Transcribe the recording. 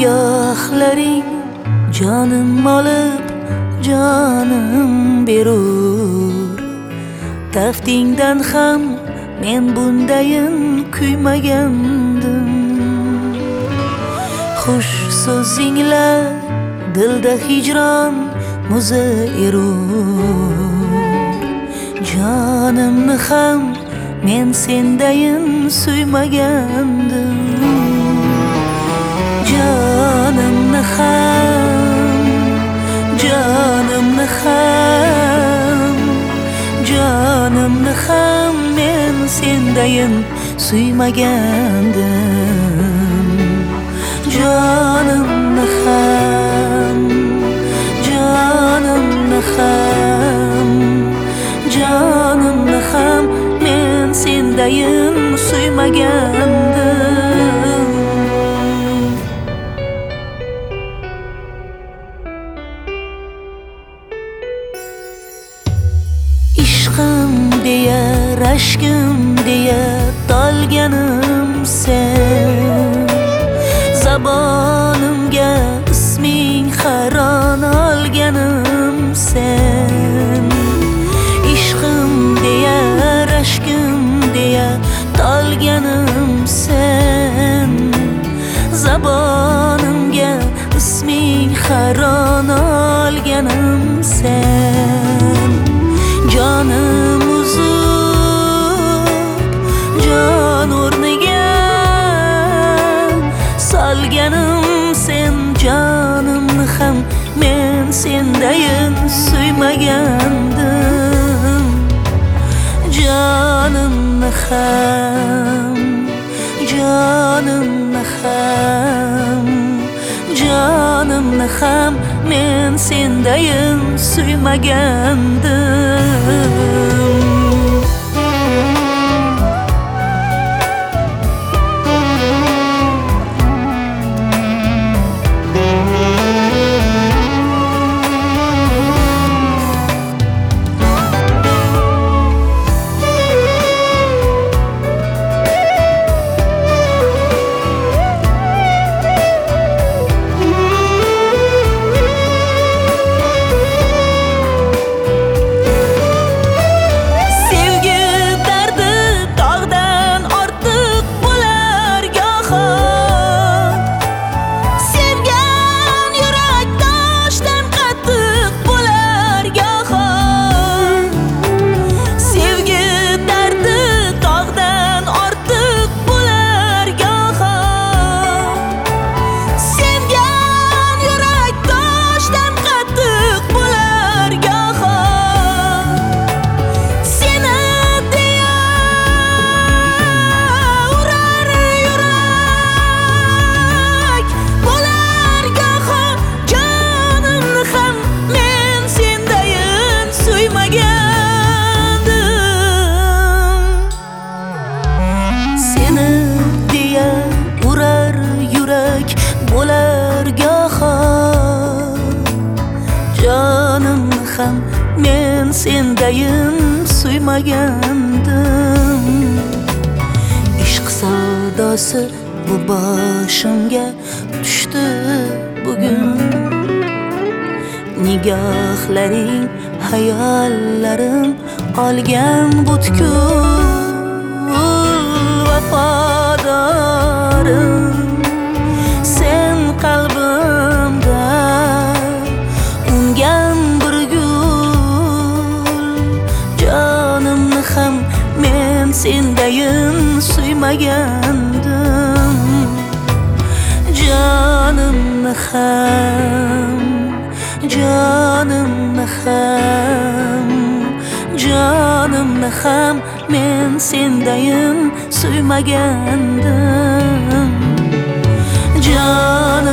Nigohlaring jonim olib jonim berur. Taftingdan ham men bundayin kuymagandim. Xush so'zinglar dilda hijron muzi erur. Jonimni ham men sendayin suymagandim. Jonimni ham, jonimni ham, jonimni ham men sendayin suymagandim. Jonimni ham, jonimni ham, jonimni ham men sendayin suymagandim. Ishqim deya, rashkim deya tolganim sen. Zabonimga isming haron olganim sen. Ishqim deya, rashkim deya tolganim sen. Zabonimga isming haron olganim sen. Jonim uzib jon o'rniga solganim sen. Jonimni ham men sendayin suymagandim. Jonimni ham, jonimni ham, jonimni ham men sendayin suymagandim. Jonimni ham men sendayin suymagandim. Ishq savdosi bu boshimga tushdi bugun. Nigohlaring hayollarim olgan butkul vafodorim. Sen qalbimda ungan bir gul. Jonimni ham men sendayin suymagandim. Jonimni ham, jonimni ham, jonimni ham men sendayin suymagandim. Jonim